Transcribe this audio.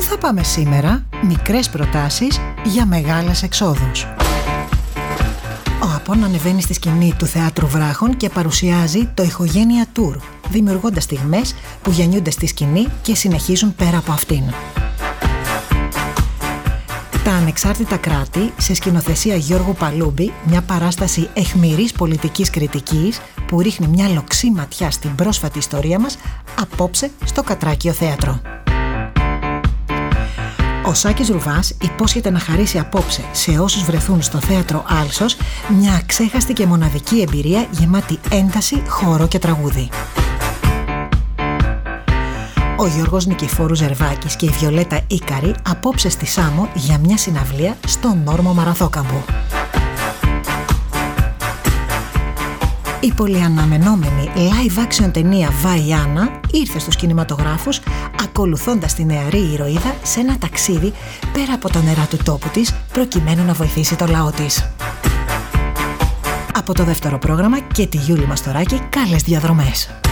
θα πάμε σήμερα μικρές προτάσεις για μεγάλες εξόδους. Ο Απόν ανεβαίνει στη σκηνή του Θεάτρου Βράχων και παρουσιάζει το Ηχογένεια Tour, δημιουργώντας στιγμές που γεννιούνται στη σκηνή και συνεχίζουν πέρα από αυτήν. Τα ανεξάρτητα κράτη, σε σκηνοθεσία Γιώργου Παλούμπη, μια παράσταση αιχμηρής πολιτικής κριτικής που ρίχνει μια λοξή ματιά στην πρόσφατη ιστορία μας, απόψε στο Κατράκιο Θέατρο. Ο Σάκης Ρουβάς υπόσχεται να χαρίσει απόψε σε όσους βρεθούν στο Θέατρο Άλσος μια αξέχαστη και μοναδική εμπειρία γεμάτη ένταση, χώρο και τραγούδι. Ο Γιώργος Νικηφόρου Ζερβάκης και η Βιολέτα Ίκαρη απόψε στη Σάμο για μια συναυλία στον όρμο Μαραθόκαμπο. Η πολυαναμενόμενη live action ταινία Βαϊάννα ήρθε στους κινηματογράφους ακολουθώντας τη νεαρή ηρωίδα σε ένα ταξίδι πέρα από τα νερά του τόπου της προκειμένου να βοηθήσει το λαό της. Από το δεύτερο πρόγραμμα και τη Γιούλη Μαστοράκη, καλές διαδρομές!